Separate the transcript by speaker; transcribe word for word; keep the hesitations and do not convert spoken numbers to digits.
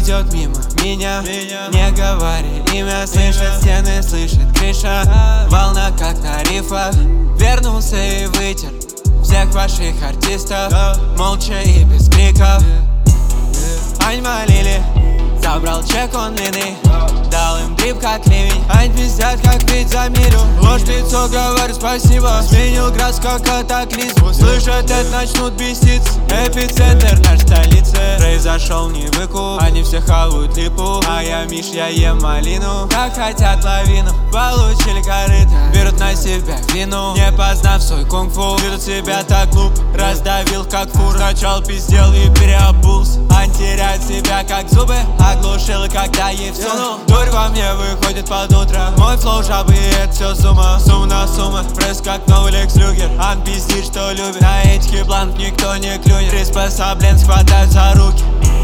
Speaker 1: идет мимо меня, меня. Не говори имя, слышит стены, слышит крыша. Волна как на рифах. Вернулся и вытер всех ваших артистов, молча и без криков. Ань молили, забрал чек, он длинный, дал им дрип как ливень. Ань пиздят, как пить за милю. Ложь в лицо, говорю спасибо. Сменил град как катаклизм. Услышат это, начнут беситься. Эпицентр наш столицы. Произошел не выкуп, они все хавают липу. А я Миш, я ем малину. Как хотят лавину, получили корыто. Берут на себя вину, не познав свой кунг-фу. Ведут себя так глупо, раздавил как фур. Сначала пиздел и переобулся. Ань теряет себя как зубы, оглушил, когда ей всунул. Дурь во мне выходит под утро. Мой флоу жабы, и это все сумма. Сумма на сумма, пресс как новый Лекс Люгер. Ан пиздит, что любит. На этих бланк никто не клюнет. Приспособлен, схватают за руки.